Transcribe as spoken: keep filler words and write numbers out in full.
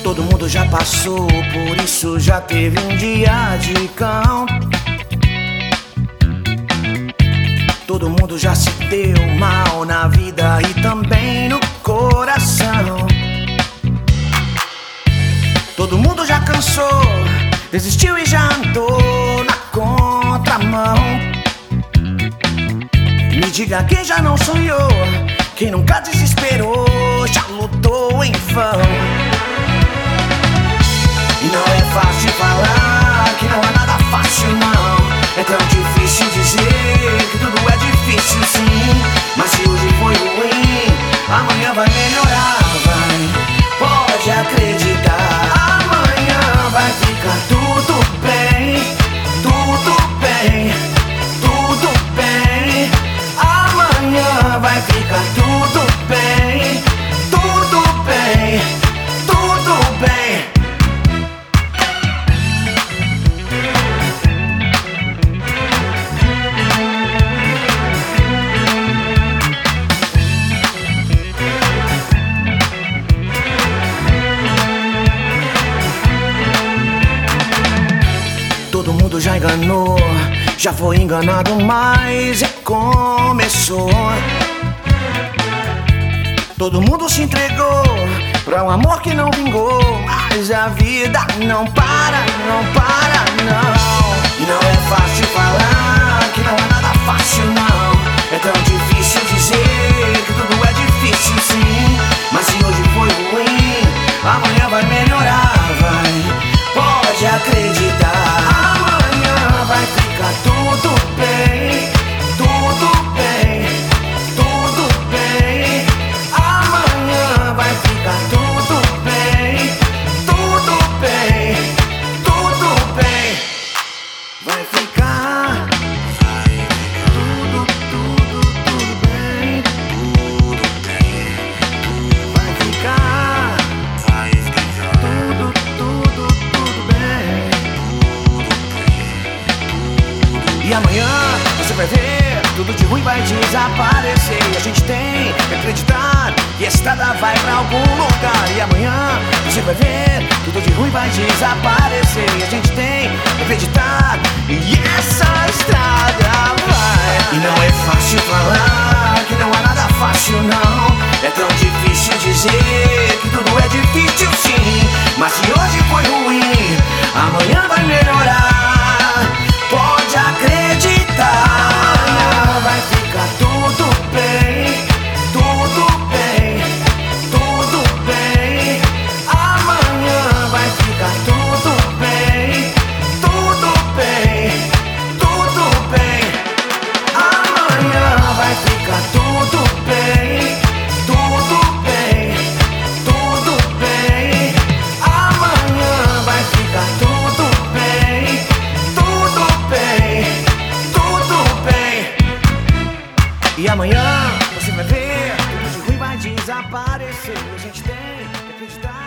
Todo mundo já passou, por isso já teve um dia de cão. Todo mundo já se deu mal na vida e também no coração. Todo mundo já cansou, desistiu e já andou na contramão. Me diga quem já não sonhou, quem nunca desesperou, já lutou em vão. E não é fácil falar que não é nada fácil não. É tão difícil dizer que tudo é difícil sim. Mas se hoje foi ruim, amanhã vai melhorar, vai. Pode acreditar, amanhã vai ficar tudo bem. Tudo bem, tudo bem. Amanhã vai ficar tudo bem. Tudo bem, tudo bem. Todo mundo já enganou, já foi enganado, mas recomeçou. Todo mundo se entregou pra um amor que não vingou, mas a vida não para, não para, não. E não é fácil falar que não é nada fácil, não. É tão difícil dizer que tudo é difícil, sim. Mas se hoje foi ruim, amanhã vai melhorar, vai. Pode acreditar, amanhã vai ficar tudo bem. Tudo bem, tudo bem. Amanhã vai ficar tudo bem. Tudo bem, tudo bem. Vai ficar tudo, tudo, tudo bem. Vai ficar tudo, tudo, tudo bem. E amanhã você vai ver, tudo de ruim vai desaparecer. E a gente tem que acreditar que essa estrada vai pra algum lugar. E amanhã você vai ver, tudo de ruim vai desaparecer. E a gente tem que acreditar e essa estrada vai. E não é fácil falar que não é nada fácil, não. É tão difícil dizer que tudo é difícil, sim. Mas se hoje foi ruim, amanhã vai melhorar. Pode acreditar, amanhã vai ficar tudo bem. Tudo bem, tudo bem. Amanhã vai ficar tudo bem. Tudo bem, tudo bem. Amanhã vai ficar tudo bem. Tudo bem, tudo bem. Amanhã vai ficar tudo bem. Tudo bem, tudo bem. E amanhã você vai ver, tudo de ruim vai desaparecer. E a gente tem que acreditar.